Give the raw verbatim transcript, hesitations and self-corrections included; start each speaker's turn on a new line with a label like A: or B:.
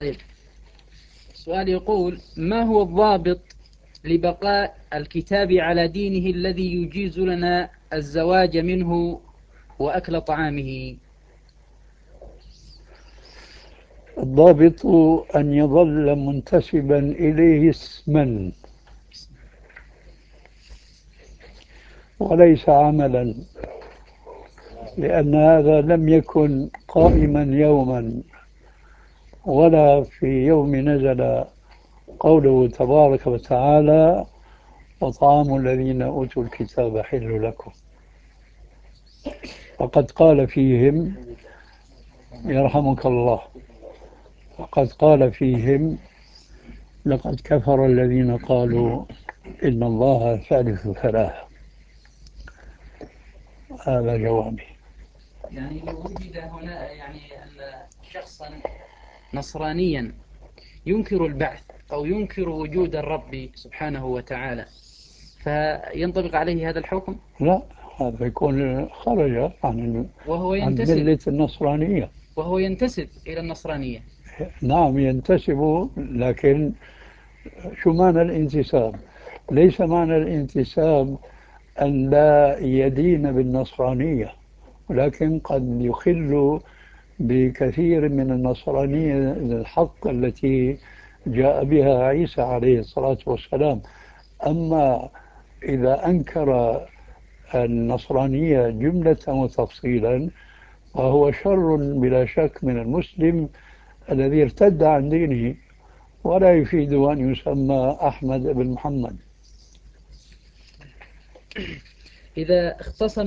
A: طيب، سؤال يقول: ما هو الضابط لبقاء الكتاب على دينه الذي يجيز لنا الزواج منه وأكل طعامه؟
B: الضابط أن يظل منتسبا إليه اسما وليس عملا، لأن هذا لم يكن قائما يوما ولا في يوم نزل قوله تبارك وتعالى: وطعام الذين أوتوا الكتاب حل لكم. وقد قال فيهم، يرحمك الله، وقد قال فيهم: لقد كفر الذين قالوا إن الله ثالث ثلاثة. هذا جوابي.
A: يعني لو وجد هنا يعني أن شخصا نصرانيا ينكر البعث أو ينكر وجود الرب سبحانه وتعالى، فينطبق عليه هذا الحكم؟
B: لا، هذا يكون خرج عن
A: وهو
B: عن
A: ينتسب
B: ملة النصرانية.
A: وهو ينتسب إلى النصرانية.
B: نعم ينتسب، لكن شو معنى الانتساب؟ ليس معنى الانتساب أن لا يدين بالنصرانية، ولكن قد يخل بكثير من النصرانية الحق التي جاء بها عيسى عليه الصلاة والسلام. أما إذا أنكر النصرانية جملة وتفصيلا فهو شر بلا شك من المسلم الذي ارتد عن دينه، ولا يفيد أن يسمى أحمد بن محمد.
A: إذا اختصم